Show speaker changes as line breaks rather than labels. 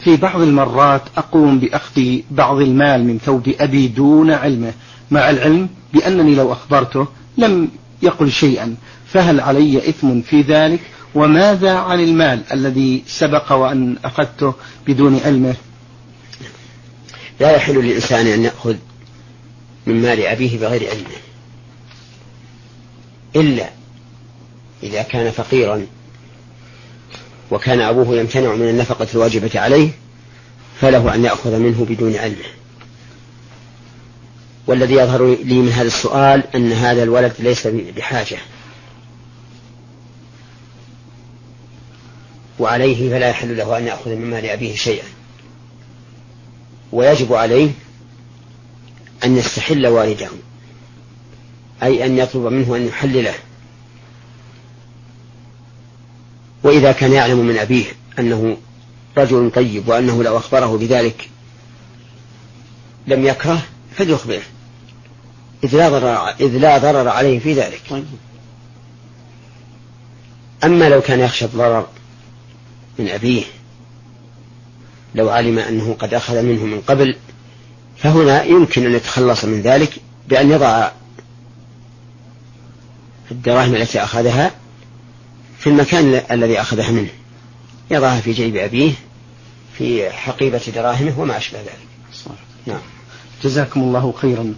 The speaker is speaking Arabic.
في بعض المرات أقوم بأخذ بعض المال من ثوب أبي دون علمه، مع العلم بأنني لو أخبرته لم يقل شيئا، فهل علي إثم في ذلك؟ وماذا عن المال الذي سبق وأن أخذته بدون علمه؟
لا يحل للإنسان أن يأخذ من مال أبيه بغير علمه، إلا إذا كان فقيرا وكان أبوه يمتنع من النفقة الواجبة عليه، فله أن يأخذ منه بدون علمه. والذي يظهر لي من هذا السؤال أن هذا الولد ليس بحاجة، وعليه فلا يحل له أن يأخذ من مال أبيه شيئا، ويجب عليه أن يستحل والده، أي أن يطلب منه أن يحلله. وإذا كان يعلم من أبيه أنه رجل طيب وأنه لو أخبره بذلك لم يكره فليخبره، إذ لا ضرر عليه في ذلك. أما لو كان يخشى الضرر من أبيه لو علم أنه قد أخذ منه من قبل، فهنا يمكن أن يتخلص من ذلك بأن يضع الدراهم التي أخذها في المكان الذي أخذها منه، يضعها في جيب أبيه في حقيبة دراهمه وما أشبه ذلك.
نعم. جزاكم الله خيرا.